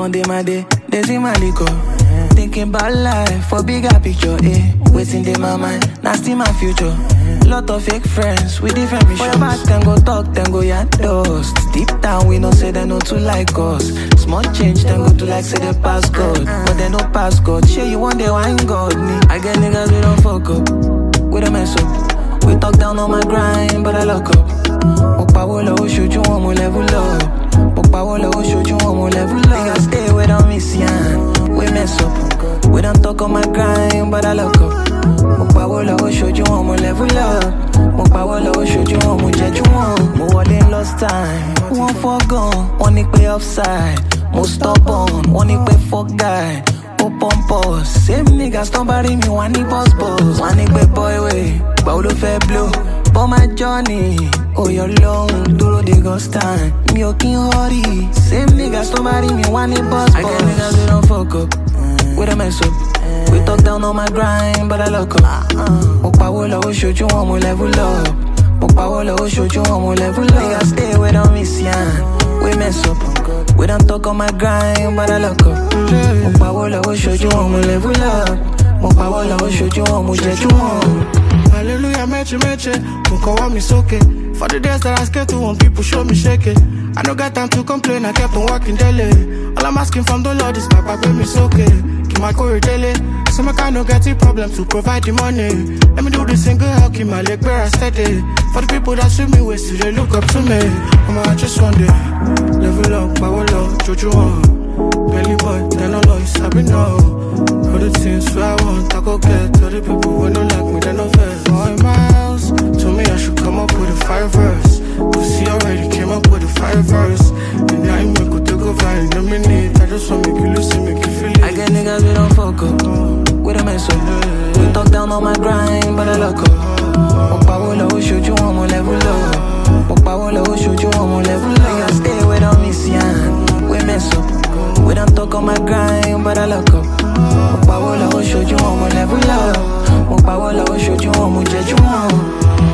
on day my day, they see my liquor. Thinking about life for bigger picture, waiting in my mind, now still my future. Lot of fake friends with different visions. For your back, then go talk, then go ya dust. Deep down, we know say they know to like us. Small change, then go to like say they pass God. But they no pass God. Share you one day, wine God. Me, I get niggas we don't fuck up, we don't mess up. We talk down on my grind, but I lock up. Okpa wola o show you one more level up. Okpa wola o show you one more level up. Niggas stay with on miss yan, we mess up. We don't talk on my grind, but I lock up. Okpa wola o show you one more level up. Okpa wola o show you one more jet you one. Mo wallin lost time, one for gone, one nick pay offside. Mo stubborn, one nick pay fuck guy. Pompous, same niggas don't bury me, one nick boss. One nick pay boy way, Paulo fair blow. But my journey, oh you're long, duro the ghost time. Me okay hurry, same niggas don't bury me, one nick boss. I get niggas we don't fuck up, we don't mess up. We talk down on my grind, but I lock up. Okpa wola o show you one more level up. Okpa wola o show you one more level up. Niggas stay with on miss yan, we mess up. We don't talk on my grind, but I lock up. Okpa wola o show you one more level up. Okpa wola o show you one more jet you one. Hallelujah, meche, Munko want me soak it. For the days that I scared to when people show me shake it. I no got time to complain, I kept on working daily. All I'm asking from the Lord is my papa me soak it. Keep my core daily. So my kind no get the problem to provide the money. Let me do this single hell, keep my leg where I steady. For the people that see me waste, they look up to me. I just one day, level up, power low, Jojo on. Belly boy, then I know you sabi now. All the things where I want, I go get. All the people who don't like me, they no fair. 4 miles, told me I should come up with a 5 verse. Pussy already came up with a 5 verse. And I ain't go take over in a minute. I just want make you listen, make you feel it. I get niggas we don't fuck up, we don't mess up. We talk down on my grind, but I lock up. Okpa wola o show you one more level up. Okpa wola o show you one more level up. Niggas stay with on miss yan, we mess up. We don't talk on my grind, but I lock up. Okpa wola o show you one more level up. Okpa wola o show you one more jet you one.